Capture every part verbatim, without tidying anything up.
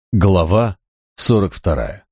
Глава сорок вторая.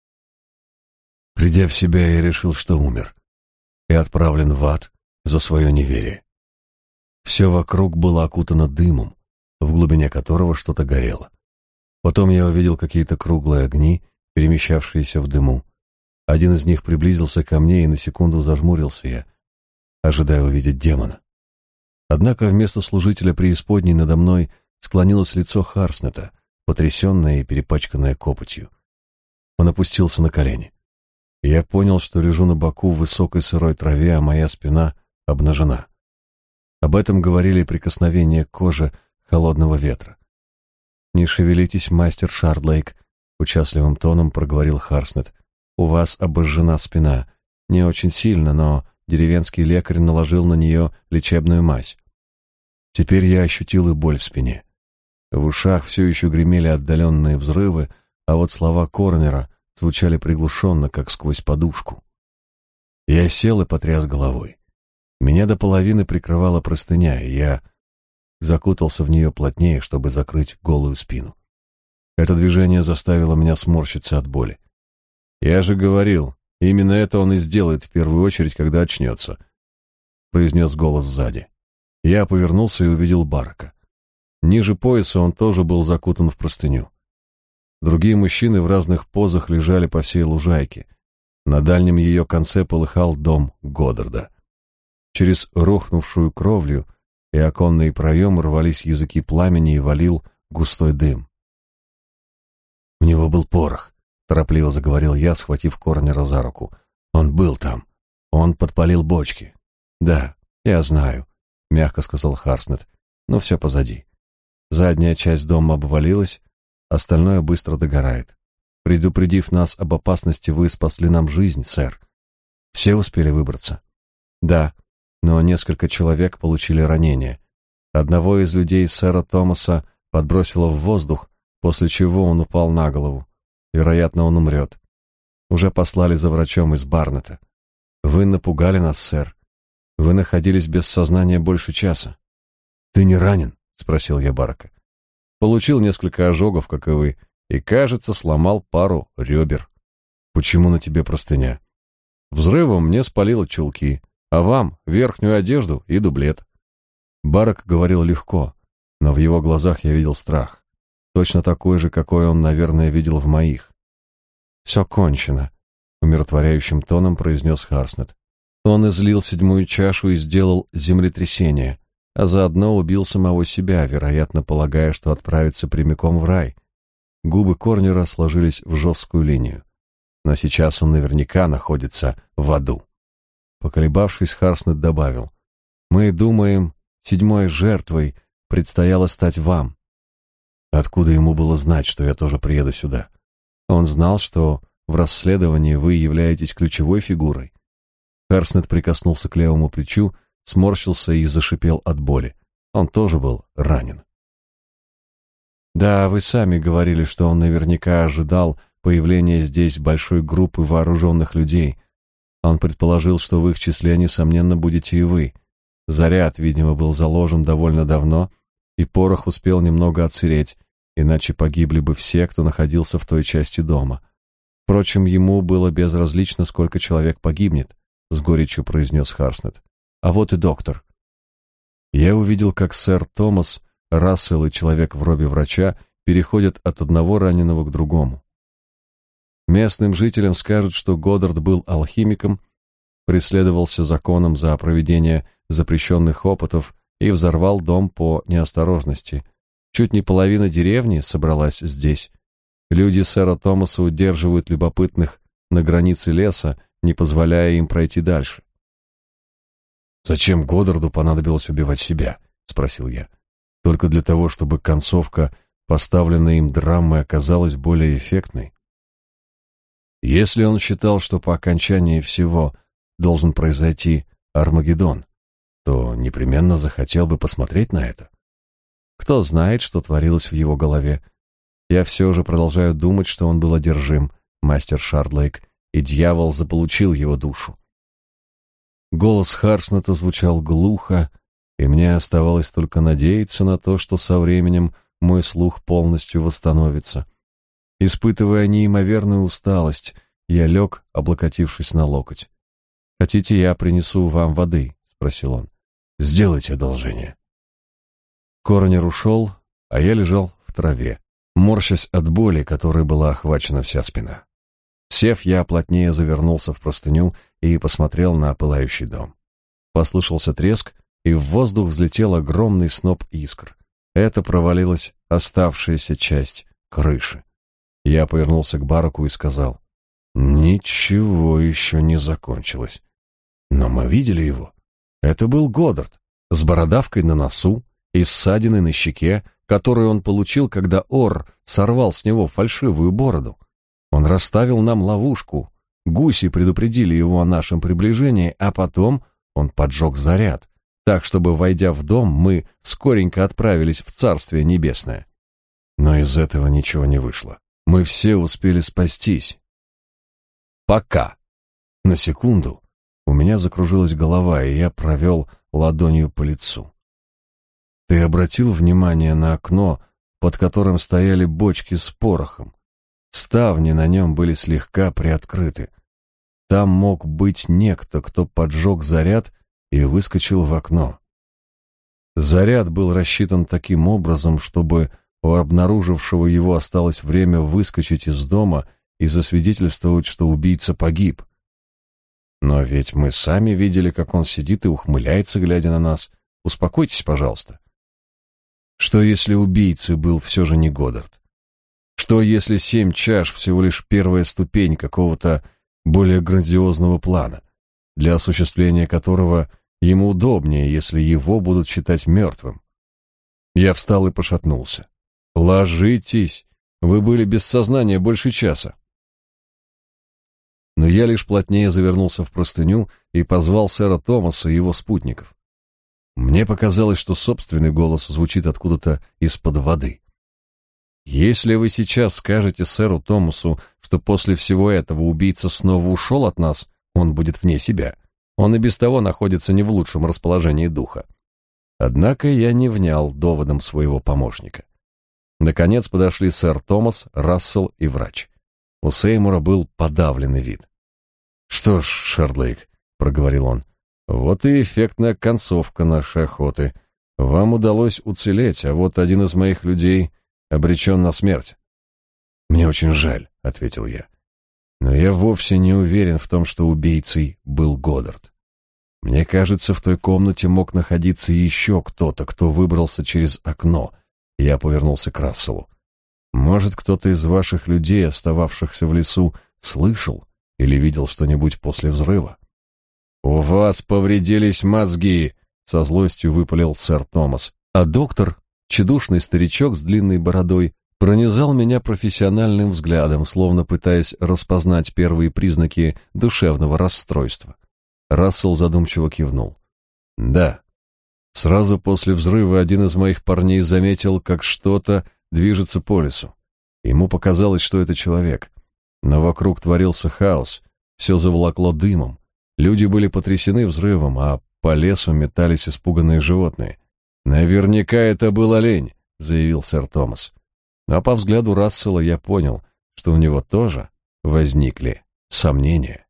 Придя в себя, я решил, что умер, и отправлен в ад за свое неверие. Все вокруг было окутано дымом, в глубине которого что-то горело. Потом я увидел какие-то круглые огни, перемещавшиеся в дыму. Один из них приблизился ко мне, и на секунду зажмурился я, ожидая увидеть демона. Однако вместо служителя преисподней надо мной склонилось лицо Харснета, потрясенное и перепачканное копотью. Он опустился на колени. Я понял, что лежу на боку в высокой сырой траве, а моя спина обнажена. Об этом говорили прикосновения к коже холодного ветра. «Не шевелитесь, мастер Шардлейк», — участливым тоном проговорил Харснет. «У вас обожжена спина. Не очень сильно, но деревенский лекарь наложил на нее лечебную мазь». Теперь я ощутил и боль в спине. В ушах все еще гремели отдаленные взрывы, а вот слова Корнера звучали приглушенно, как сквозь подушку. Я сел и потряс головой. Меня до половины прикрывала простыня, и я закутался в нее плотнее, чтобы закрыть голую спину. Это движение заставило меня сморщиться от боли. «Я же говорил, именно это он и сделает в первую очередь, когда очнется», — произнес голос сзади. Я повернулся и увидел Барака. Ниже пояса он тоже был закутан в простыню. Другие мужчины в разных позах лежали по всей лужайке. На дальнем ее конце полыхал дом Годдарда. Через рухнувшую кровлю и оконные проемы рвались языки пламени и валил густой дым. «У него был порох», — торопливо заговорил я, схватив Корнера за руку. «Он был там. Он подпалил бочки». «Да, я знаю», — мягко сказал Харснет. «Но все позади. Задняя часть дома обвалилась, остальное быстро догорает. Предупредив нас об опасности, вы спасли нам жизнь, сэр. Все успели выбраться?» «Да, но несколько человек получили ранения. Одного из людей сэра Томаса подбросило в воздух, после чего он упал на голову. Вероятно, он умрет. Уже послали за врачом из Барнета. Вы напугали нас, сэр. Вы находились без сознания больше часа». «Ты не ранен?» — спросил я Барака. «Получил несколько ожогов, как и вы, и, кажется, сломал пару ребер». «Почему на тебе простыня?» «Взрывом мне спалило чулки, а вам верхнюю одежду и дублет». Барак говорил легко, но в его глазах я видел страх, точно такой же, какой он, наверное, видел в моих. «Все кончено», — умиротворяющим тоном произнес Харснет. «Он излил седьмую чашу и сделал землетрясение, а заодно убил самого себя, вероятно, полагая, что отправится прямиком в рай». Губы Корнера сложились в жесткую линию. «Но сейчас он наверняка находится в аду». Поколебавшись, Харснет добавил: «Мы думаем, седьмой жертвой предстояло стать вам». Откуда ему было знать, что я тоже приеду сюда? Он знал, что в расследовании вы являетесь ключевой фигурой. Харснет прикоснулся к левому плечу, сморщился и зашипел от боли. Он тоже был ранен. «Да, вы сами говорили, что он наверняка ожидал появления здесь большой группы вооруженных людей. Он предположил, что в их числе, несомненно, будете и вы. Заряд, видимо, был заложен довольно давно, и порох успел немного отсыреть, иначе погибли бы все, кто находился в той части дома. Впрочем, ему было безразлично, сколько человек погибнет», — с горечью произнес Харснет. «А вот и доктор». Я увидел, как сэр Томас, Рассел и человек в робе врача переходят от одного раненого к другому. Местным жителям скажут, что Годдард был алхимиком, преследовался законом за проведение запрещенных опытов и взорвал дом по неосторожности. Чуть не половина деревни собралась здесь. Люди сэра Томаса удерживают любопытных на границе леса, не позволяя им пройти дальше. «Зачем Годдарду понадобилось убивать себя?» — спросил я. «Только для того, чтобы концовка поставленной им драмы оказалась более эффектной?» Если он считал, что по окончании всего должен произойти Армагеддон, то непременно захотел бы посмотреть на это. Кто знает, что творилось в его голове. Я все же продолжаю думать, что он был одержим, мастер Шардлейк, и дьявол заполучил его душу. Голос Харснета звучал глухо, и мне оставалось только надеяться на то, что со временем мой слух полностью восстановится. Испытывая неимоверную усталость, я лег, облокотившись на локоть. «Хотите, я принесу вам воды?» — спросил он. «Сделайте одолжение». Коронер ушел, а я лежал в траве, морщась от боли, которой была охвачена вся спина. Сев, я плотнее завернулся в простыню и посмотрел на пылающий дом. Послышался треск, и в воздух взлетел огромный сноп искр. Это провалилась оставшаяся часть крыши. Я повернулся к Бараку и сказал: «Ничего еще не закончилось». Но мы видели его. Это был Годдард, с бородавкой на носу и ссадиной на щеке, которую он получил, когда Орр сорвал с него фальшивую бороду. Он расставил нам ловушку. Гуси предупредили его о нашем приближении, а потом он поджег заряд, так, чтобы, войдя в дом, мы скоренько отправились в Царствие Небесное. Но из этого ничего не вышло. Мы все успели спастись. Пока. На секунду у меня закружилась голова, и я провел ладонью по лицу. Ты обратил внимание на окно, под которым стояли бочки с порохом? Ставни на нем были слегка приоткрыты. Там мог быть некто, кто поджег заряд и выскочил в окно. Заряд был рассчитан таким образом, чтобы у обнаружившего его осталось время выскочить из дома и засвидетельствовать, что убийца погиб. Но ведь мы сами видели, как он сидит и ухмыляется, глядя на нас. Успокойтесь, пожалуйста. Что если убийцей был все же не Годдард? Что если семь чаш всего лишь первая ступень какого-то более грандиозного плана, для осуществления которого ему удобнее, если его будут считать мертвым? Я встал и пошатнулся. «Ложитесь! Вы были без сознания больше часа». Но я лишь плотнее завернулся в простыню и позвал сэра Томаса и его спутников. Мне показалось, что собственный голос звучит откуда-то из-под воды. «Если вы сейчас скажете сэру Томасу, что после всего этого убийца снова ушел от нас, он будет вне себя. Он и без того находится не в лучшем расположении духа». Однако я не внял доводам своего помощника. Наконец подошли сэр Томас, Рассел и врач. У Сеймура был подавленный вид. «Что ж, Шардлейк», — проговорил он, — «вот и эффектная концовка нашей охоты. Вам удалось уцелеть, а вот один из моих людей обречен на смерть». «Мне очень жаль», — ответил я. «Но я вовсе не уверен в том, что убийцей был Годдард. Мне кажется, в той комнате мог находиться еще кто-то, кто выбрался через окно». Я повернулся к Расселу. «Может, кто-то из ваших людей, остававшихся в лесу, слышал или видел что-нибудь после взрыва?» «У вас повредились мозги!» — со злостью выпалил сэр Томас. А доктор, тщедушный старичок с длинной бородой, пронизал меня профессиональным взглядом, словно пытаясь распознать первые признаки душевного расстройства. Рассел задумчиво кивнул. «Да. Сразу после взрыва один из моих парней заметил, как что-то движется по лесу. Ему показалось, что это человек. Но вокруг творился хаос, все заволокло дымом. Люди были потрясены взрывом, а по лесу метались испуганные животные. «Наверняка это был олень», — заявил сэр Томас. А по взгляду Рассела я понял, что у него тоже возникли сомнения.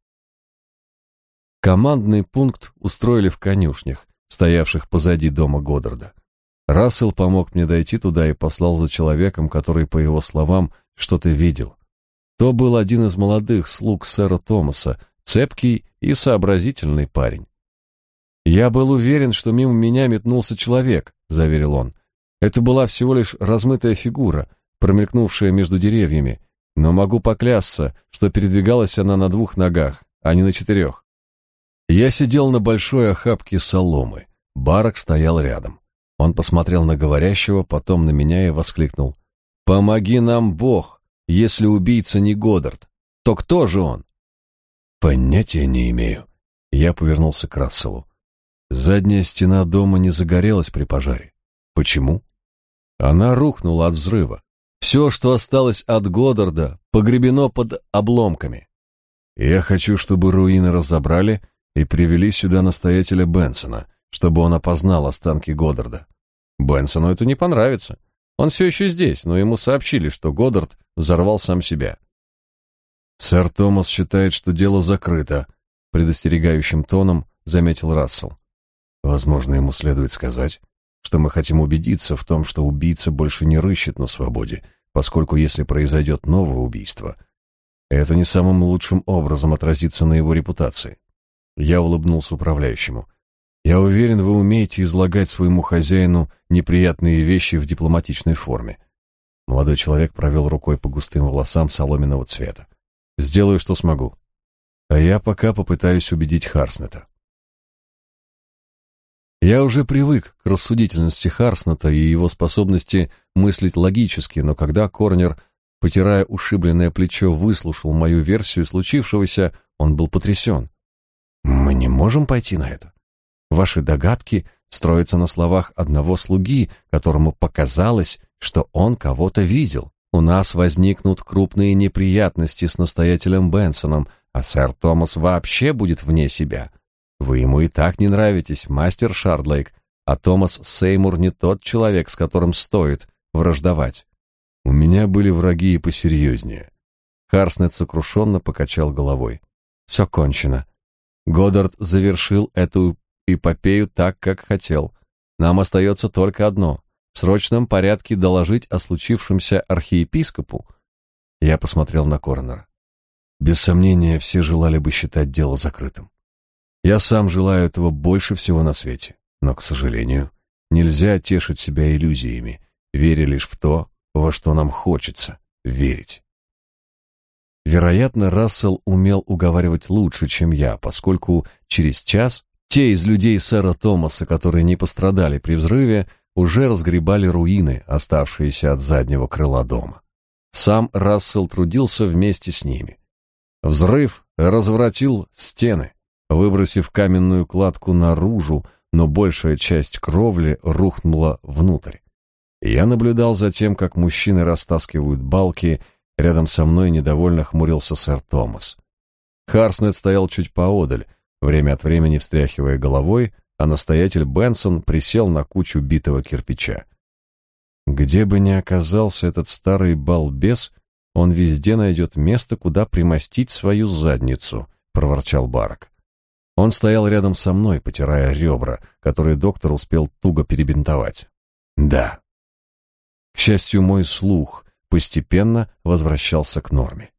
Командный пункт устроили в конюшнях, стоявших позади дома Годдарда. Рассел помог мне дойти туда и послал за человеком, который, по его словам, что-то видел. То был один из молодых слуг сэра Томаса, цепкий и сообразительный парень. «Я был уверен, что мимо меня метнулся человек», — заверил он. «Это была всего лишь размытая фигура, промелькнувшая между деревьями, но могу поклясться, что передвигалась она на двух ногах, а не на четырех». Я сидел на большой охапке соломы. Барак стоял рядом. Он посмотрел на говорящего, потом на меня и воскликнул: «Помоги нам, Бог! Если убийца не Годдард, то кто же он?» «Понятия не имею». Я повернулся к Расселу. Задняя стена дома не загорелась при пожаре. Почему? Она рухнула от взрыва. Все, что осталось от Годдарда, погребено под обломками. Я хочу, чтобы руины разобрали и привели сюда настоятеля Бенсона, чтобы он опознал останки Годдарда. Бенсону это не понравится. Он все еще здесь, но ему сообщили, что Годдард взорвал сам себя. «Сэр Томас считает, что дело закрыто», — предостерегающим тоном заметил Рассел. «Возможно, ему следует сказать, что мы хотим убедиться в том, что убийца больше не рыщет на свободе, поскольку если произойдет новое убийство, это не самым лучшим образом отразится на его репутации». Я улыбнулся управляющему. «Я уверен, вы умеете излагать своему хозяину неприятные вещи в дипломатичной форме». Молодой человек провел рукой по густым волосам соломенного цвета. «Сделаю, что смогу. А я пока попытаюсь убедить Харснета». Я уже привык к рассудительности Харснета и его способности мыслить логически, но когда Корнер, потирая ушибленное плечо, выслушал мою версию случившегося, он был потрясен. «Мы не можем пойти на это. Ваши догадки строятся на словах одного слуги, которому показалось, что он кого-то видел. У нас возникнут крупные неприятности с настоятелем Бенсоном, а сэр Томас вообще будет вне себя. Вы ему и так не нравитесь, мастер Шардлейк, а Томас Сеймур не тот человек, с которым стоит враждовать. У меня были враги и посерьезнее». Харснет сокрушенно покачал головой. «Все кончено. Годдард завершил эту эпопею так, как хотел. Нам остается только одно — в срочном порядке доложить о случившемся архиепископу». Я посмотрел на Корнера. Без сомнения, все желали бы считать дело закрытым. Я сам желаю этого больше всего на свете, но, к сожалению, нельзя тешить себя иллюзиями, веря лишь в то, во что нам хочется верить. Вероятно, Рассел умел уговаривать лучше, чем я, поскольку через час те из людей сэра Томаса, которые не пострадали при взрыве, уже разгребали руины, оставшиеся от заднего крыла дома. Сам Рассел трудился вместе с ними. Взрыв разворотил стены, выбросив каменную кладку наружу, но большая часть кровли рухнула внутрь. Я наблюдал за тем, как мужчины растаскивают балки. Рядом со мной недовольно хмурился сэр Томас. Харснет стоял чуть поодаль, время от времени встряхивая головой, а настоятель Бенсон присел на кучу битого кирпича. Где бы ни оказался этот старый балбес, он везде найдет место, куда примостить свою задницу, проворчал Барак. Он стоял рядом со мной, потирая ребра, которые доктор успел туго перебинтовать. Да. К счастью, мой слух постепенно возвращался к норме.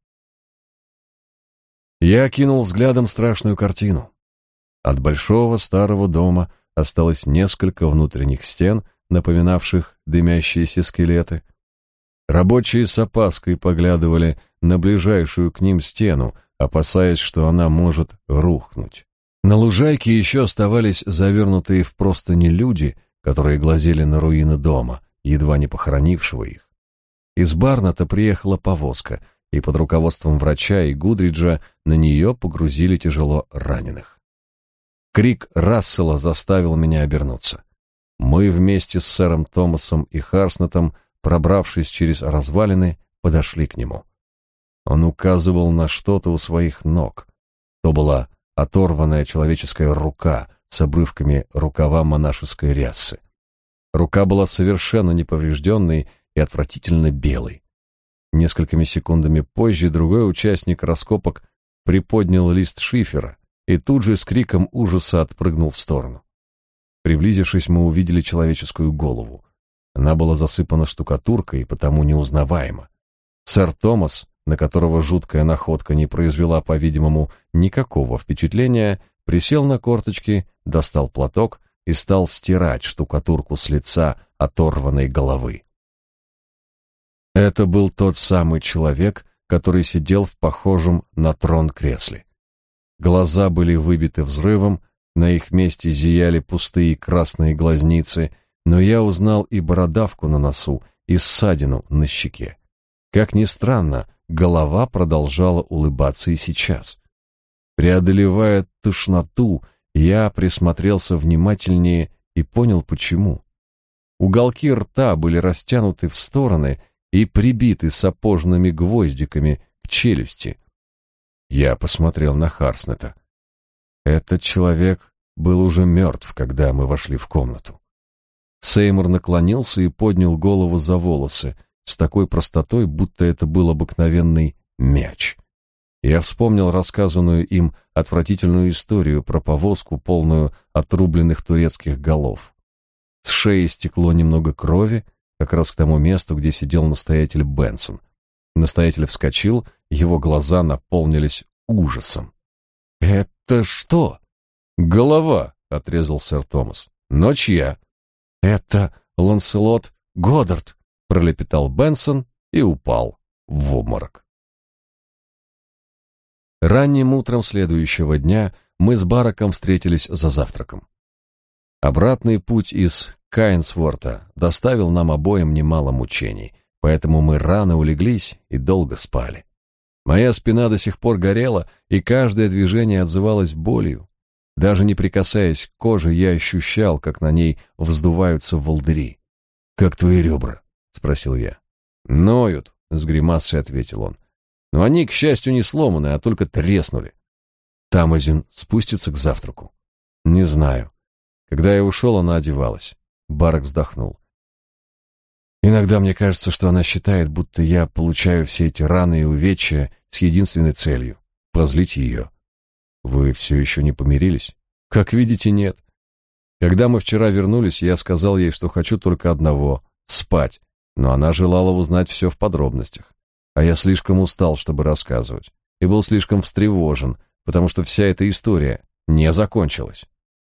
Я окинул взглядом страшную картину. От большого старого дома осталось несколько внутренних стен, напоминавших дымящиеся скелеты. Рабочие с опаской поглядывали на ближайшую к ним стену, опасаясь, что она может рухнуть. На лужайке еще оставались завернутые в простыни люди, которые глазели на руины дома, едва не похоронившего их. Из Барната приехала повозка, и под руководством врача и Гудриджа на нее погрузили тяжело раненых. Крик Рассела заставил меня обернуться. Мы вместе с сэром Томасом и Харснетом, пробравшись через развалины, подошли к нему. Он указывал на что-то у своих ног. То была оторванная человеческая рука с обрывками рукава монашеской рясы. Рука была совершенно неповрежденной и отвратительно белой. Несколькими секундами позже другой участник раскопок приподнял лист шифера и тут же с криком ужаса отпрыгнул в сторону. Приблизившись, мы увидели человеческую голову. Она была засыпана штукатуркой и потому неузнаваема. Сэр Томас, на которого жуткая находка не произвела, по-видимому, никакого впечатления, присел на корточки, достал платок и стал стирать штукатурку с лица оторванной головы. Это был тот самый человек, который сидел в похожем на трон кресле. Глаза были выбиты взрывом, на их месте зияли пустые красные глазницы, но я узнал и бородавку на носу, и ссадину на щеке. Как ни странно, голова продолжала улыбаться и сейчас. Преодолевая тошноту, я присмотрелся внимательнее и понял, почему. Уголки рта были растянуты в стороны и прибиты сапожными гвоздиками к челюсти. Я посмотрел на Харснета. Этот человек был уже мертв, когда мы вошли в комнату. Сеймур наклонился и поднял голову за волосы с такой простотой, будто это был обыкновенный мяч. Я вспомнил рассказанную им отвратительную историю про повозку, полную отрубленных турецких голов. С шеи стекло немного крови, как раз к тому месту, где сидел настоятель Бенсон. Настоятель вскочил, его глаза наполнились ужасом. «Это что?» «Голова», — отрезал сэр Томас. «Но чья?» «Это Ланселот Годдард», — пролепетал Бенсон и упал в обморок. Ранним утром следующего дня мы с Бараком встретились за завтраком. Обратный путь из Кайнсворта доставил нам обоим немало мучений, поэтому мы рано улеглись и долго спали. Моя спина до сих пор горела, и каждое движение отзывалось болью. Даже не прикасаясь к коже, я ощущал, как на ней вздуваются волдыри. «Как твои ребра?» — спросил я. «Ноют», — с гримасой ответил он. «Но они, к счастью, не сломаны, а только треснули». «Тамазин спустится к завтраку?» «Не знаю. Когда я ушел, она одевалась». Барак вздохнул. «Иногда мне кажется, что она считает, будто я получаю все эти раны и увечья с единственной целью — позлить ее». «Вы все еще не помирились?» «Как видите, нет. Когда мы вчера вернулись, я сказал ей, что хочу только одного — спать, но она желала узнать все в подробностях. А я слишком устал, чтобы рассказывать, и был слишком встревожен, потому что вся эта история не закончилась».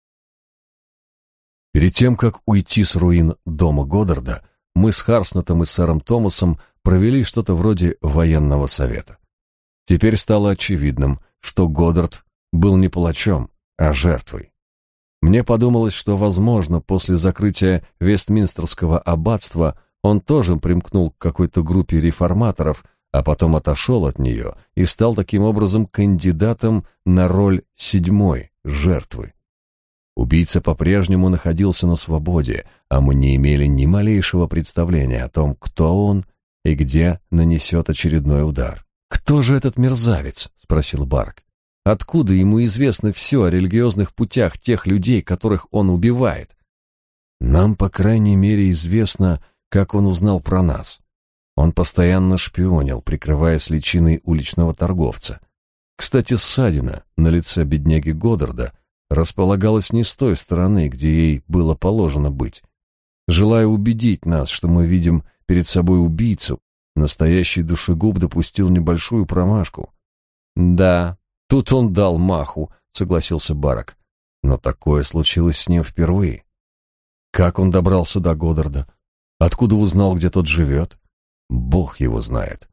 Перед тем, как уйти с руин дома Годдарда, мы с Харснетом и сэром Томасом провели что-то вроде военного совета. Теперь стало очевидным, что Годдард был не палачом, а жертвой. Мне подумалось, что, возможно, после закрытия Вестминстерского аббатства он тоже примкнул к какой-то группе реформаторов, а потом отошел от нее и стал таким образом кандидатом на роль седьмой жертвы. Убийца по-прежнему находился на свободе, а мы не имели ни малейшего представления о том, кто он и где нанесет очередной удар. «Кто же этот мерзавец?» — спросил Барак. «Откуда ему известно все о религиозных путях тех людей, которых он убивает?» «Нам, по крайней мере, известно, как он узнал про нас. Он постоянно шпионил, прикрываясь личиной уличного торговца. Кстати, ссадина на лице бедняги Годдарда располагалась не с той стороны, где ей было положено быть. Желая убедить нас, что мы видим перед собой убийцу, настоящий душегуб допустил небольшую промашку». «Да, тут он дал маху», — согласился Барак. «Но такое случилось с ним впервые. Как он добрался до Годдарда? Откуда узнал, где тот живет? Бог его знает».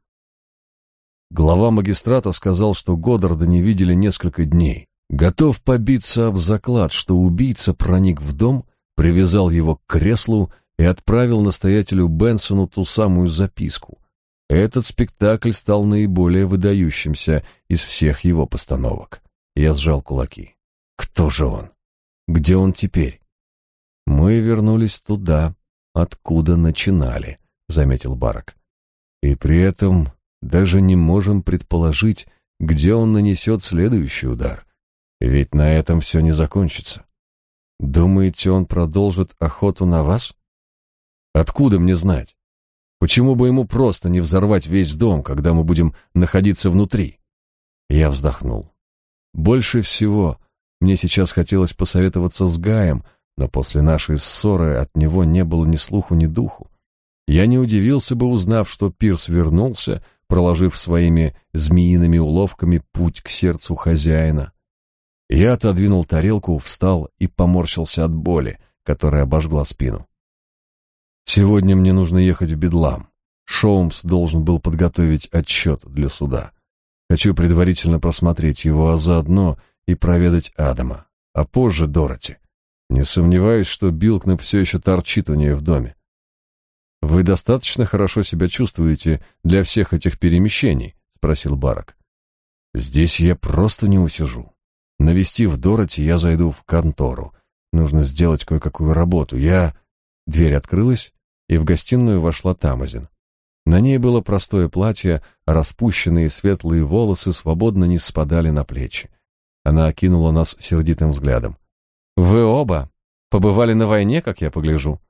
Глава магистрата сказал, что Годдарда не видели несколько дней. Готов побиться об заклад, что убийца проник в дом, привязал его к креслу и отправил настоятелю Бенсону ту самую записку. Этот спектакль стал наиболее выдающимся из всех его постановок. Я сжал кулаки. Кто же он? Где он теперь? Мы вернулись туда, откуда начинали, заметил Барак. И при этом даже не можем предположить, где он нанесет следующий удар. Ведь на этом все не закончится. Думаете, он продолжит охоту на вас? Откуда мне знать? Почему бы ему просто не взорвать весь дом, когда мы будем находиться внутри? Я вздохнул. Больше всего мне сейчас хотелось посоветоваться с Гаем, но после нашей ссоры от него не было ни слуху, ни духу. Я не удивился бы, узнав, что Пирс вернулся, проложив своими змеиными уловками путь к сердцу хозяина. Я отодвинул тарелку, встал и поморщился от боли, которая обожгла спину. Сегодня мне нужно ехать в Бедлам. Шоумс должен был подготовить отчет для суда. Хочу предварительно просмотреть его, а заодно и проведать Адама, а позже Дороти. Не сомневаюсь, что Билкнеп все еще торчит у нее в доме. «Вы достаточно хорошо себя чувствуете для всех этих перемещений?» — спросил Барак. «Здесь я просто не усижу. Навестив Дороти, я зайду в контору. Нужно сделать кое-какую работу. Я...» Дверь открылась, и в гостиную вошла Тамазин. На ней было простое платье, а распущенные светлые волосы свободно не спадали на плечи. Она окинула нас сердитым взглядом. «Вы оба побывали на войне, как я погляжу?»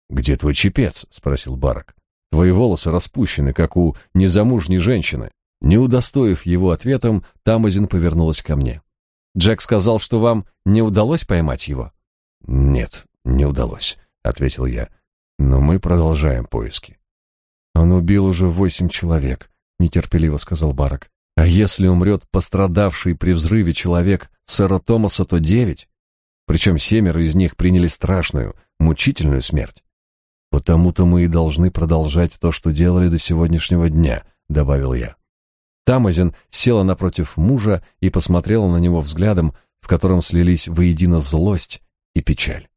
«Где твой чепец?» — спросил Барак. «Твои волосы распущены, как у незамужней женщины». Не удостоив его ответом, Тамазин повернулась ко мне. «Джек сказал, что вам не удалось поймать его?» «Нет, не удалось», — ответил я. «Но мы продолжаем поиски». «Он убил уже восемь человек», — нетерпеливо сказал Барак. «А если умрет пострадавший при взрыве человек сэра Томаса, то девять? Причем семеро из них приняли страшную, мучительную смерть». «Потому-то мы и должны продолжать то, что делали до сегодняшнего дня», — добавил я. Тамазин села напротив мужа и посмотрела на него взглядом, в котором слились воедино злость и печаль.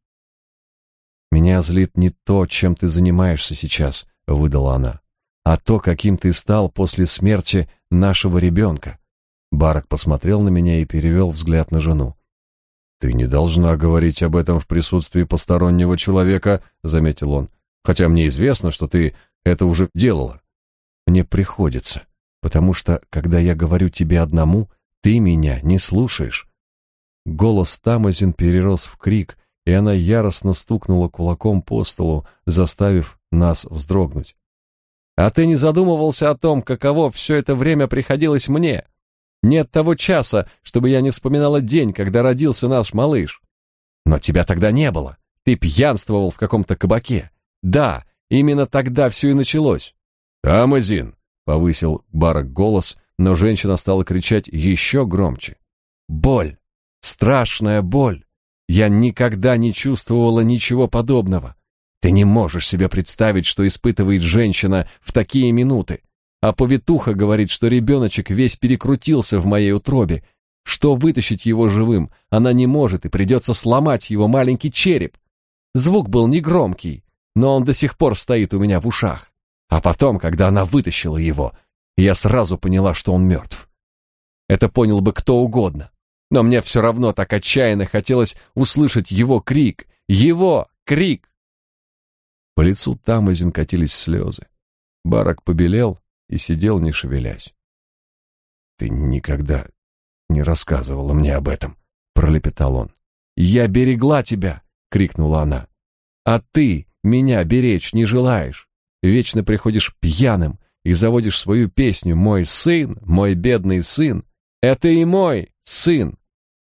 «Меня злит не то, чем ты занимаешься сейчас», — выдала она, «а то, каким ты стал после смерти нашего ребенка». Барак посмотрел на меня и перевел взгляд на жену. «Ты не должна говорить об этом в присутствии постороннего человека», — заметил он, «хотя мне известно, что ты это уже делала». «Мне приходится, потому что, когда я говорю тебе одному, ты меня не слушаешь». Голос Тамазин перерос в крик, и она яростно стукнула кулаком по столу, заставив нас вздрогнуть. «А ты не задумывался о том, каково все это время приходилось мне? Нет того часа, чтобы я не вспоминала день, когда родился наш малыш. Но тебя тогда не было. Ты пьянствовал в каком-то кабаке. Да, именно тогда все и началось». «Тамазин!» — повысил Барак голос, но женщина стала кричать еще громче. «Боль! Страшная боль! Я никогда не чувствовала ничего подобного. Ты не можешь себе представить, что испытывает женщина в такие минуты. А повитуха говорит, что ребеночек весь перекрутился в моей утробе, что вытащить его живым она не может и придется сломать его маленький череп. Звук был негромкий, но он до сих пор стоит у меня в ушах. А потом, когда она вытащила его, я сразу поняла, что он мертв. Это понял бы кто угодно, но мне все равно так отчаянно хотелось услышать его крик, его крик. По лицу Тамазин катились слезы. Барак побелел и сидел, не шевелясь. «Ты никогда не рассказывала мне об этом», — пролепетал он. «Я берегла тебя», — крикнула она. «А ты меня беречь не желаешь. Вечно приходишь пьяным и заводишь свою песню «Мой сын, мой бедный сын». Это и мой сын».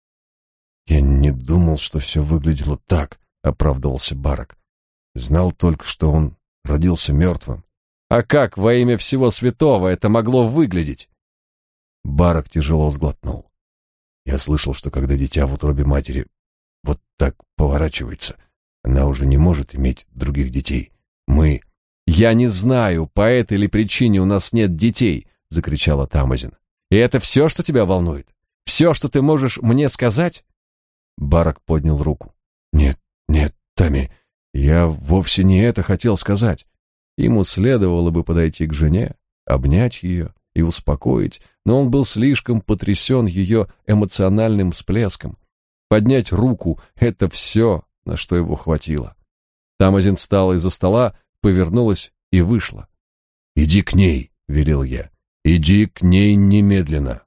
«Я не думал, что все выглядело так», — оправдывался Барак. «Знал только, что он родился мертвым». «А как во имя всего святого это могло выглядеть?» Барак тяжело сглотнул. «Я слышал, что когда дитя в утробе матери вот так поворачивается, она уже не может иметь других детей. Мы...» «Я не знаю, по этой ли причине у нас нет детей», — закричала Тамазин. «И это все, что тебя волнует? Все, что ты можешь мне сказать?» Барак поднял руку. «Нет, нет, Тами, я вовсе не это хотел сказать. Ему следовало бы подойти к жене, обнять ее и успокоить, но он был слишком потрясен ее эмоциональным всплеском. Поднять руку — это все, на что его хватило. Тамазин встала из-за стола, повернулась и вышла. «Иди к ней», — велел я. «Иди к ней немедленно».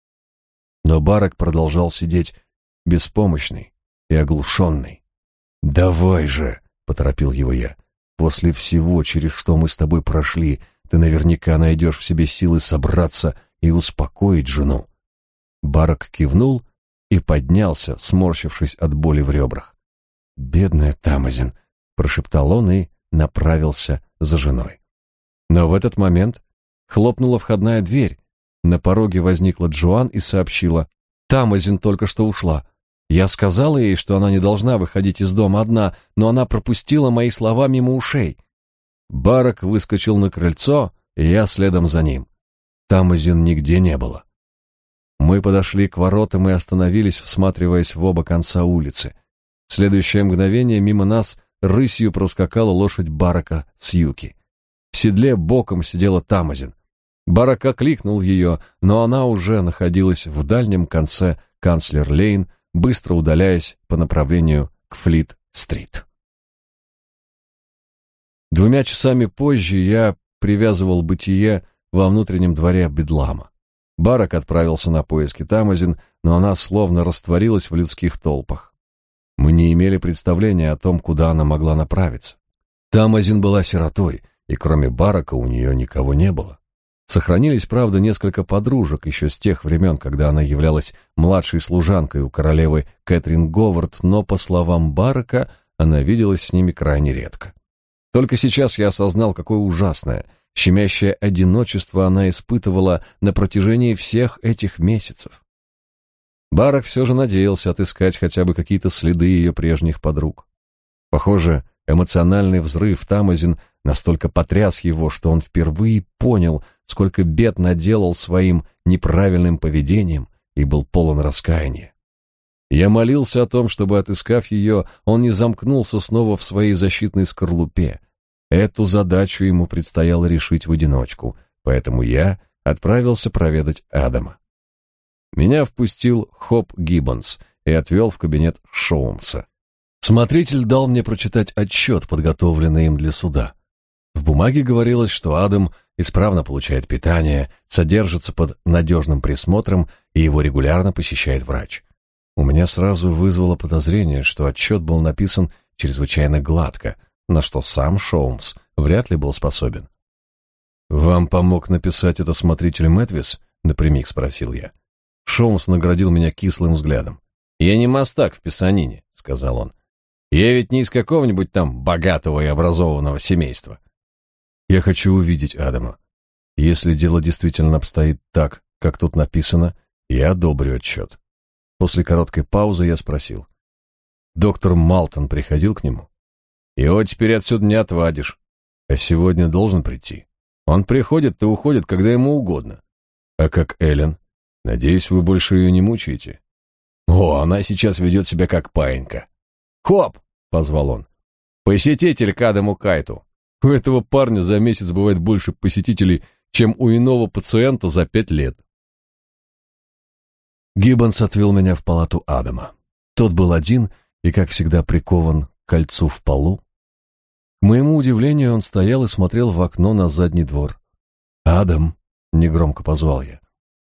Но Барак продолжал сидеть беспомощный и оглушенный. «Давай же», — поторопил его я. «После всего, через что мы с тобой прошли, ты наверняка найдешь в себе силы собраться и успокоить жену». Барак кивнул и поднялся, сморщившись от боли в ребрах. «Бедная Тамазин», — прошептал он и направился за женой. Но в этот момент хлопнула входная дверь. На пороге возникла Джоан и сообщила: «Тамазин только что ушла. Я сказала ей, что она не должна выходить из дома одна, но она пропустила мои слова мимо ушей». Барак выскочил на крыльцо, и я следом за ним. Тамазин нигде не было. Мы подошли к воротам и остановились, всматриваясь в оба конца улицы. В следующее мгновение мимо нас рысью проскакала лошадь Барака с юки. В седле боком сидела Тамазин. Барак окликнул ее, но она уже находилась в дальнем конце Канцлер-Лейн, быстро удаляясь по направлению к Флит-стрит. Двумя часами позже я привязывал бытие во внутреннем дворе Бедлама. Барак отправился на поиски Тамазин, но она словно растворилась в людских толпах. Мы не имели представления о том, куда она могла направиться. Тамазин была сиротой, и кроме Барака у нее никого не было. Сохранились, правда, несколько подружек еще с тех времен, когда она являлась младшей служанкой у королевы Кэтрин Говард, но, по словам Барака, она виделась с ними крайне редко. Только сейчас я осознал, какое ужасное, щемящее одиночество она испытывала на протяжении всех этих месяцев. Барак все же надеялся отыскать хотя бы какие-то следы ее прежних подруг. Похоже, эмоциональный взрыв Тамазин настолько потряс его, что он впервые понял, сколько бед наделал своим неправильным поведением, и был полон раскаяния. Я молился о том, чтобы, отыскав ее, он не замкнулся снова в своей защитной скорлупе. Эту задачу ему предстояло решить в одиночку, поэтому я отправился проведать Адама. Меня впустил Хоп Гиббонс и отвел в кабинет Шоумса. Смотритель дал мне прочитать отчет, подготовленный им для суда. В бумаге говорилось, что Адам исправно получает питание, содержится под надежным присмотром и его регулярно посещает врач. У меня сразу вызвало подозрение, что отчет был написан чрезвычайно гладко, на что сам Шоумс вряд ли был способен. «Вам помог написать это смотритель Мэтвис?» — напрямик спросил я. Шоумс наградил меня кислым взглядом. «Я не мастак в писанине», — сказал он. «Я ведь не из какого-нибудь там богатого и образованного семейства». «Я хочу увидеть Адама. Если дело действительно обстоит так, как тут написано, я одобрю отчет». После короткой паузы я спросил. «Доктор Малтон приходил к нему?» «Его теперь отсюда не отвадишь. А сегодня должен прийти. Он приходит и уходит, когда ему угодно. А как Эллен? Надеюсь, вы больше ее не мучаете?» «О, она сейчас ведет себя как паинька». «Хоп!» — позвал он. «Посетитель к Адаму Кайту. У этого парня за месяц бывает больше посетителей, чем у иного пациента за пять лет». Гиббонс отвел меня в палату Адама. Тот был один и, как всегда, прикован к кольцу в полу. К моему удивлению, он стоял и смотрел в окно на задний двор. «Адам!» — негромко позвал я.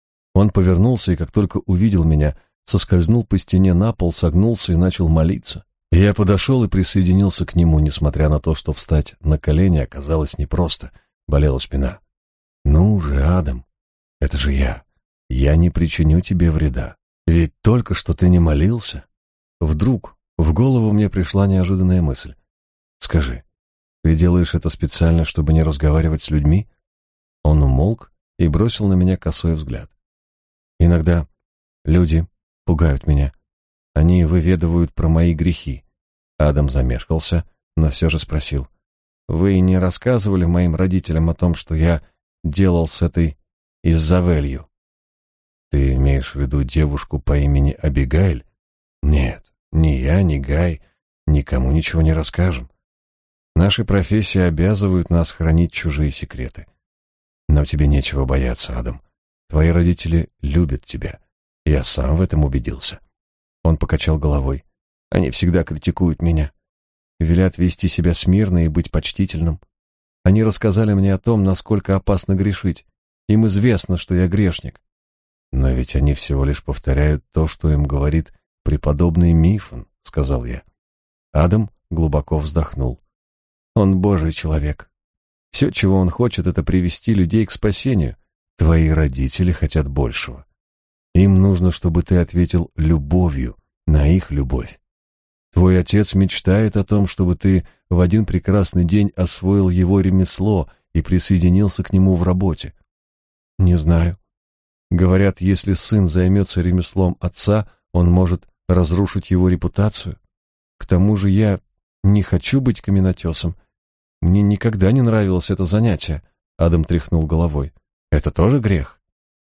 Он повернулся и, как только увидел меня, соскользнул по стене на пол, согнулся и начал молиться. Я подошел и присоединился к нему, несмотря на то, что встать на колени оказалось непросто, болела спина. «Ну же, Адам, это же я. Я не причиню тебе вреда. Ведь только что ты не молился». Вдруг в голову мне пришла неожиданная мысль. «Скажи, ты делаешь это специально, чтобы не разговаривать с людьми?» Он умолк и бросил на меня косой взгляд. «Иногда люди пугают меня. Они выведывают про мои грехи». Адам замешкался, но все же спросил. «Вы не рассказывали моим родителям о том, что я делал с этой Иззавелью?» «Ты имеешь в виду девушку по имени Абигайль?» «Нет, ни я, ни Гай никому ничего не расскажем. Наши профессии обязывают нас хранить чужие секреты. Но тебе нечего бояться, Адам. Твои родители любят тебя. Я сам в этом убедился». Он покачал головой. «Они всегда критикуют меня. Велят вести себя смирно и быть почтительным. Они рассказали мне о том, насколько опасно грешить. Им известно, что я грешник. Но ведь они всего лишь повторяют то, что им говорит преподобный Мифон», — сказал я. Адам глубоко вздохнул. «Он Божий человек. Все, чего он хочет, это привести людей к спасению. Твои родители хотят большего. Им нужно, чтобы ты ответил любовью на их любовь. Твой отец мечтает о том, чтобы ты в один прекрасный день освоил его ремесло и присоединился к нему в работе. Не знаю. Говорят, если сын займется ремеслом отца, он может разрушить его репутацию. К тому же я не хочу быть каменотесом. Мне никогда не нравилось это занятие». Адам тряхнул головой. «Это тоже грех?»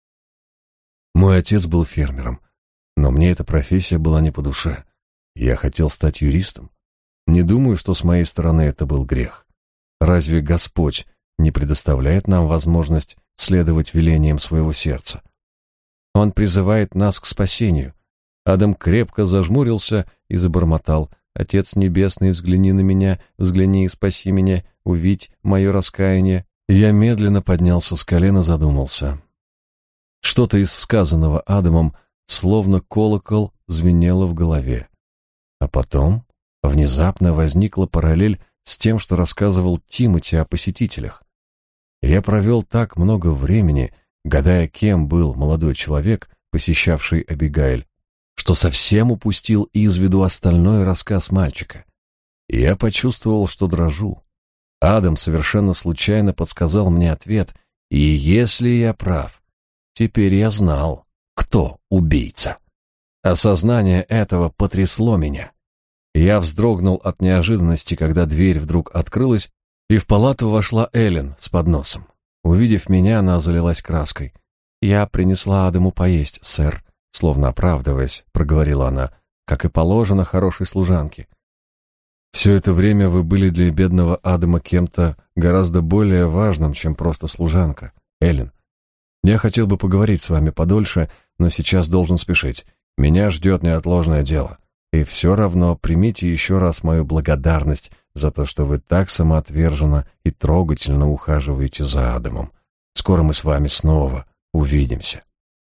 Мой отец был фермером, но мне эта профессия была не по душе. Я хотел стать юристом. Не думаю, что с моей стороны это был грех. Разве Господь не предоставляет нам возможность следовать велениям своего сердца? Он призывает нас к спасению. Адам крепко зажмурился и забормотал: «Отец Небесный, взгляни на меня, взгляни и спаси меня, увидь мое раскаяние». Я медленно поднялся с колена, задумался. Что-то из сказанного Адамом, словно колокол, звенело в голове. А потом внезапно возникла параллель с тем, что рассказывал Тимоти о посетителях. Я провел так много времени, гадая, кем был молодой человек, посещавший Абигейль, что совсем упустил из виду остальной рассказ мальчика. Я почувствовал, что дрожу. Адам совершенно случайно подсказал мне ответ, и если я прав, теперь я знал, кто убийца. Осознание этого потрясло меня. Я вздрогнул от неожиданности, когда дверь вдруг открылась, и в палату вошла Эллен с подносом. Увидев меня, она залилась краской. «Я принесла Адаму поесть, сэр», — словно оправдываясь, проговорила она, как и положено хорошей служанке. «Все это время вы были для бедного Адама кем-то гораздо более важным, чем просто служанка, Эллен. Я хотел бы поговорить с вами подольше, но сейчас должен спешить. Меня ждет неотложное дело. И все равно примите еще раз мою благодарность за то, что вы так самоотверженно и трогательно ухаживаете за Адамом. Скоро мы с вами снова увидимся».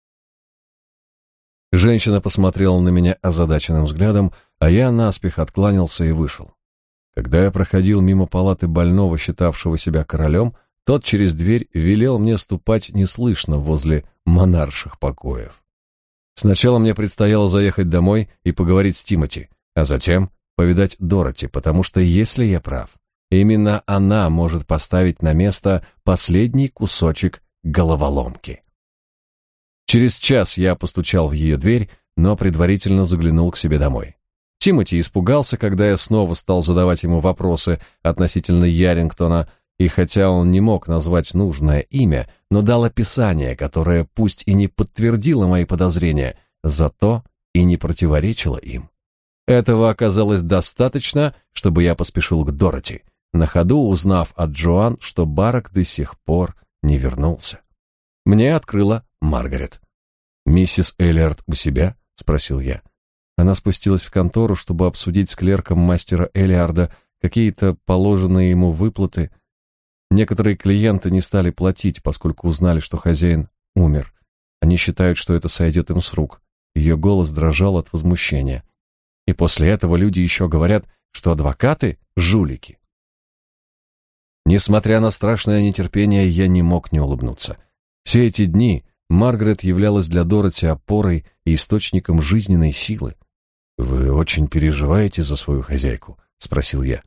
Женщина посмотрела на меня озадаченным взглядом, а я наспех откланялся и вышел. Когда я проходил мимо палаты больного, считавшего себя королем, тот через дверь велел мне ступать неслышно возле монарших покоев. Сначала мне предстояло заехать домой и поговорить с Тимоти, а затем повидать Дороти, потому что, если я прав, именно она может поставить на место последний кусочек головоломки. Через час я постучал в ее дверь, но предварительно заглянул к себе домой. Тимоти испугался, когда я снова стал задавать ему вопросы относительно Ярингтона, и хотя он не мог назвать нужное имя, но дал описание, которое пусть и не подтвердило мои подозрения, зато и не противоречило им. Этого оказалось достаточно, чтобы я поспешил к Дороти, на ходу узнав от Джоан, что Барак до сих пор не вернулся. Мне открыла Маргарет. «Миссис Эллиард у себя?» — спросил я. Она спустилась в контору, чтобы обсудить с клерком мастера Эллиарда какие-то положенные ему выплаты. Некоторые клиенты не стали платить, поскольку узнали, что хозяин умер. Они считают, что это сойдет им с рук. Ее голос дрожал от возмущения. И после этого люди еще говорят, что адвокаты — жулики. Несмотря на страшное нетерпение, я не мог не улыбнуться. Все эти дни Маргарет являлась для Дороти опорой и источником жизненной силы. «Вы очень переживаете за свою хозяйку?» — спросил я.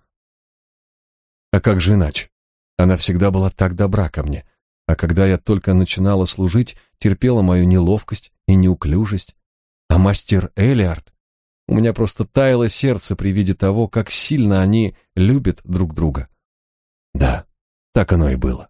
«А как же иначе? Она всегда была так добра ко мне, а когда я только начинала служить, терпела мою неловкость и неуклюжесть. А мастер Эллиард, у меня просто таяло сердце при виде того, как сильно они любят друг друга». Да, так оно и было.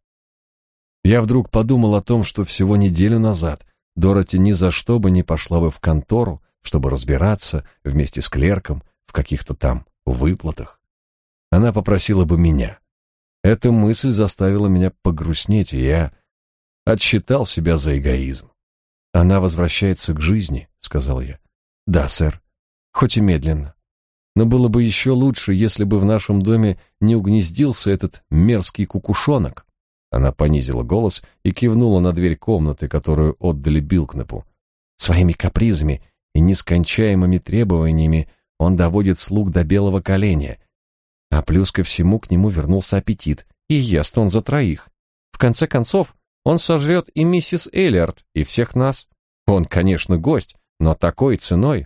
Я вдруг подумал о том, что всего неделю назад Дороти ни за что бы не пошла бы в контору, чтобы разбираться вместе с клерком в каких-то там выплатах. Она попросила бы меня. Эта мысль заставила меня погрустнеть, и я отсчитал себя за эгоизм. «Она возвращается к жизни», — сказал я. «Да, сэр, хоть и медленно. Но было бы еще лучше, если бы в нашем доме не угнездился этот мерзкий кукушонок». Она понизила голос и кивнула на дверь комнаты, которую отдали Билкнепу. «Своими капризами и нескончаемыми требованиями он доводит слуг до белого коленя. А плюс ко всему к нему вернулся аппетит, и ест он за троих. В конце концов, он сожрет и миссис Эллиард, и всех нас. Он, конечно, гость, но такой ценой».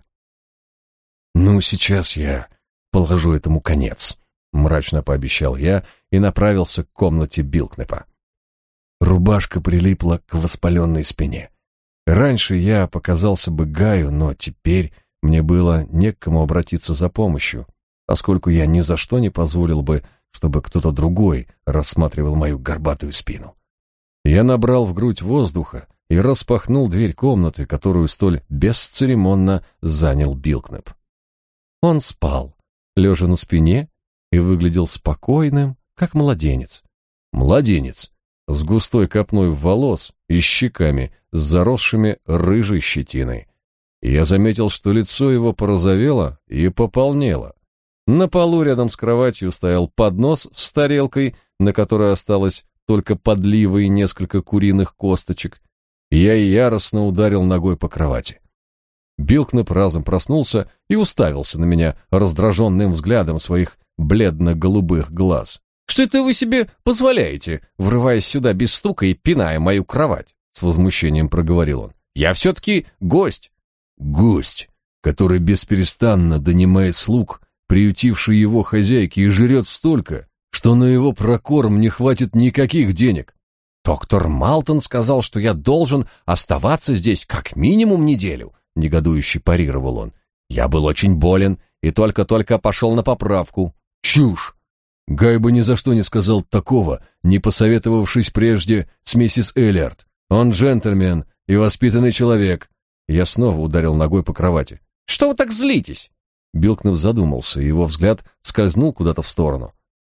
«Ну, сейчас я положу этому конец», — мрачно пообещал я и направился к комнате Билкнепа. Рубашка прилипла к воспаленной спине. Раньше я показался бы Гаю, но теперь мне было не к кому обратиться за помощью, поскольку я ни за что не позволил бы, чтобы кто-то другой рассматривал мою горбатую спину. Я набрал в грудь воздуха и распахнул дверь комнаты, которую столь бесцеремонно занял Билкнеп. Он спал, лежа на спине, и выглядел спокойным, как младенец. Младенец с густой копной волос и щеками, с заросшими рыжей щетиной. Я заметил, что лицо его порозовело и пополнело. На полу рядом с кроватью стоял поднос с тарелкой, на которой осталось только подлива и несколько куриных косточек. Я яростно ударил ногой по кровати. Билкнеп разом проснулся и уставился на меня раздраженным взглядом своих бледно-голубых глаз. «Что это вы себе позволяете, врываясь сюда без стука и пиная мою кровать?» С возмущением проговорил он. «Я все-таки гость». «Гость, который бесперестанно донимает слуг, приютивший его хозяйки, и жрет столько, что на его прокорм не хватит никаких денег. Доктор Малтон сказал, что я должен оставаться здесь как минимум неделю», — негодующе парировал он. «Я был очень болен и только-только пошел на поправку». «Чушь! Гай бы ни за что не сказал такого, не посоветовавшись прежде с миссис Эллиард. Он джентльмен и воспитанный человек». Я снова ударил ногой по кровати. «Что вы так злитесь?» Билкнеп задумался, и его взгляд скользнул куда-то в сторону.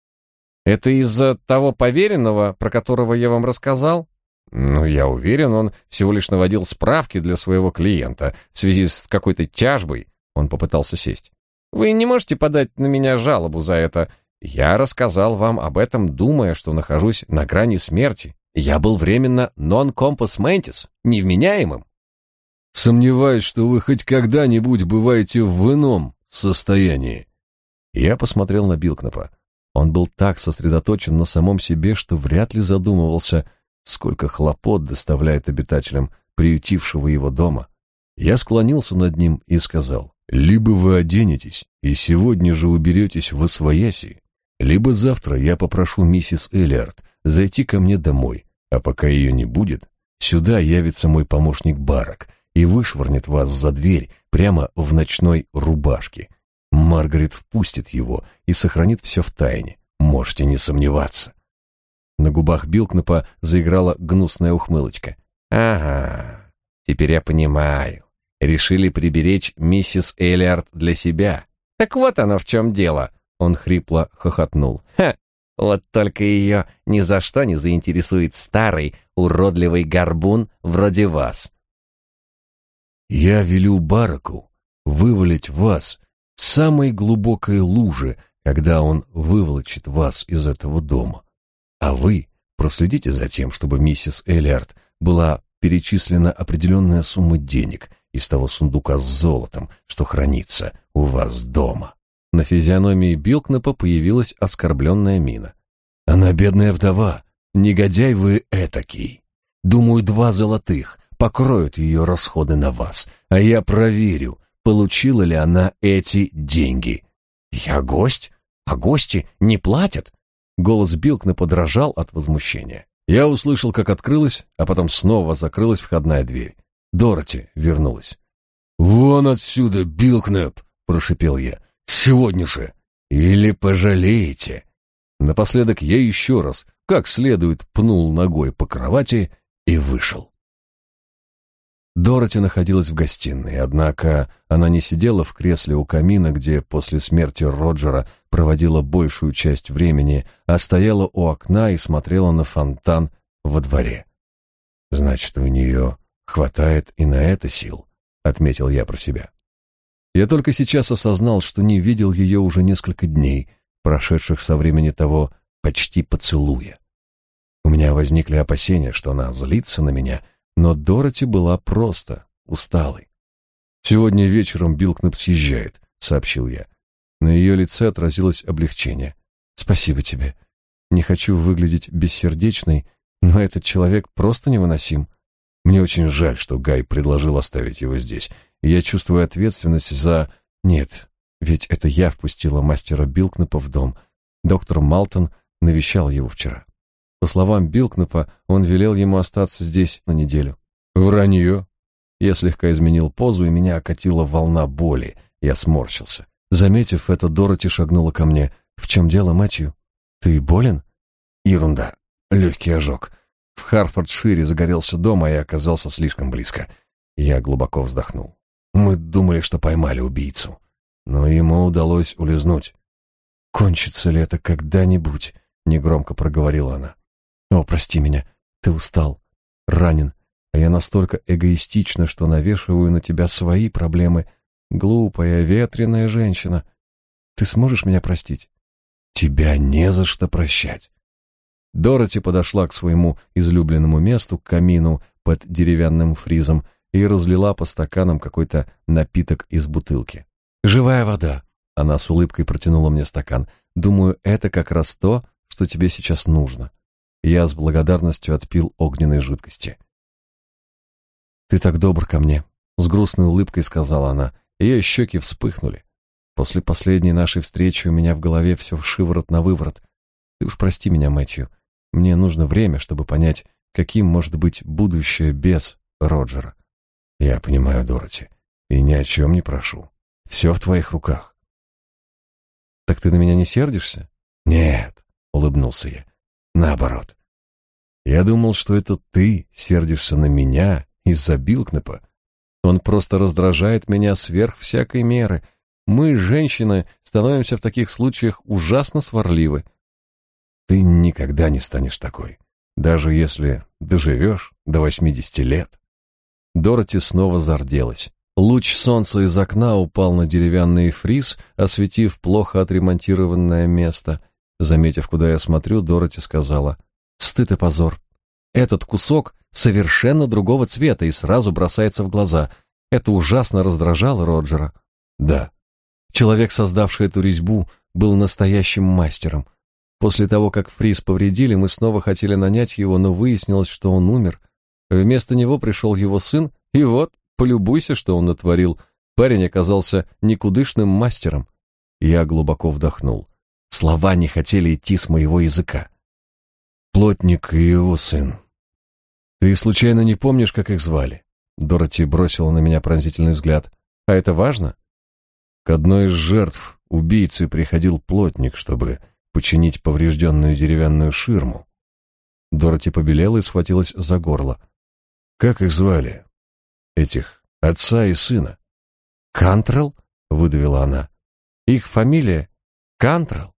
«Это из-за того поверенного, про которого я вам рассказал?» «Ну, я уверен, он всего лишь наводил справки для своего клиента в связи с какой-то тяжбой». Он попытался сесть. «Вы не можете подать на меня жалобу за это. Я рассказал вам об этом, думая, что нахожусь на грани смерти. Я был временно non compos mentis, невменяемым». «Сомневаюсь, что вы хоть когда-нибудь бываете в ином состоянии». Я посмотрел на Билкнепа. Он был так сосредоточен на самом себе, что вряд ли задумывался, сколько хлопот доставляет обитателям приютившего его дома. Я склонился над ним и сказал: «Либо вы оденетесь и сегодня же уберетесь в освояси, либо завтра я попрошу миссис Эллиард зайти ко мне домой, а пока ее не будет, сюда явится мой помощник Барак и вышвырнет вас за дверь прямо в ночной рубашке. Маргарет впустит его и сохранит все в тайне, можете не сомневаться». На губах Билкнепа заиграла гнусная ухмылочка. «Ага, теперь я понимаю. Решили приберечь миссис Эллиард для себя. Так вот оно в чем дело». Он хрипло хохотнул. «Ха! Вот только ее ни за что не заинтересует старый, уродливый горбун вроде вас». «Я велю Бараку вывалить вас в самой глубокой луже, когда он выволочит вас из этого дома. А вы проследите за тем, чтобы миссис Эллиард была перечислена определенная сумма денег из того сундука с золотом, что хранится у вас дома». На физиономии Билкнепа появилась оскорбленная мина. «Она бедная вдова, негодяй вы этакий. Думаю, два золотых покроют ее расходы на вас, а я проверю, получила ли она эти деньги». «Я гость? А гости не платят?» Голос Билкнепа дрожал от возмущения. Я услышал, как открылась, а потом снова закрылась входная дверь. Дороти вернулась. «Вон отсюда, Билкнеп!» — прошипел я. «Сегодня же! Или пожалеете!» Напоследок я еще раз, как следует, пнул ногой по кровати и вышел. Дороти находилась в гостиной, однако она не сидела в кресле у камина, где после смерти Роджера проводила большую часть времени, а стояла у окна и смотрела на фонтан во дворе. «Значит, у нее хватает и на это сил», — отметил я про себя. Я только сейчас осознал, что не видел ее уже несколько дней, прошедших со времени того почти поцелуя. У меня возникли опасения, что она злится на меня, но Дороти была просто усталой. «Сегодня вечером Билкнеп съезжает», — сообщил я. На ее лице отразилось облегчение. «Спасибо тебе. Не хочу выглядеть бессердечной, но этот человек просто невыносим. Мне очень жаль, что Гай предложил оставить его здесь. И я чувствую ответственность за... Нет, ведь это я впустила мастера Билкнепа в дом. Доктор Малтон навещал его вчера. По словам Билкнепа, он велел ему остаться здесь на неделю». «Вранье!» Я слегка изменил позу, и меня окатила волна боли. Я сморщился. Заметив это, Дороти шагнула ко мне. «В чем дело, Мэтью? Ты болен?» «Ерунда. Легкий ожог. В Харфордшире загорелся дом, а я оказался слишком близко». Я глубоко вздохнул. «Мы думали, что поймали убийцу, но ему удалось улизнуть». «Кончится ли это когда-нибудь?» — негромко проговорила она. «О, прости меня, ты устал, ранен, а я настолько эгоистична, что навешиваю на тебя свои проблемы. Глупая, ветреная женщина. Ты сможешь меня простить?» «Тебя не за что прощать». Дороти подошла к своему излюбленному месту, к камину под деревянным фризом, и разлила по стаканам какой-то напиток из бутылки. «Живая вода». Она с улыбкой протянула мне стакан. Думаю, это как раз то, что тебе сейчас нужно. Я с благодарностью отпил огненной жидкости. Ты так добр ко мне, с грустной улыбкой сказала она. Ее щеки вспыхнули. После последней нашей встречи у меня в голове все вшиворот на выворот. Ты уж прости меня, Мэтью. Мне нужно время, чтобы понять, каким может быть будущее без Роджера. Я понимаю, Дороти, и ни о чем не прошу. Все в твоих руках. Так ты на меня не сердишься? Нет, улыбнулся я. Наоборот. Я думал, что это ты сердишься на меня из-за Билкнепа. Он просто раздражает меня сверх всякой меры. Мы, женщины, становимся в таких случаях ужасно сварливы. Ты никогда не станешь такой, даже если доживешь до восьмидесяти лет. Дороти снова зарделась. Луч солнца из окна упал на деревянный фриз, осветив плохо отремонтированное место. Заметив, куда я смотрю, Дороти сказала: «Стыд и позор. Этот кусок совершенно другого цвета и сразу бросается в глаза. Это ужасно раздражало Роджера». «Да». Человек, создавший эту резьбу, был настоящим мастером. После того, как фриз повредили, мы снова хотели нанять его, но выяснилось, что он умер. Вместо него пришел его сын, и вот, полюбуйся, что он натворил. Парень оказался никудышным мастером. Я глубоко вдохнул. Слова не хотели идти с моего языка. Плотник и его сын. Ты случайно не помнишь, как их звали? Дороти бросила на меня пронзительный взгляд. А это важно? К одной из жертв убийцы приходил плотник, чтобы починить поврежденную деревянную ширму. Дороти побелела и схватилась за горло. Как их звали? Этих отца и сына. Кантрелл? Выдавила она. Их фамилия Кантрелл.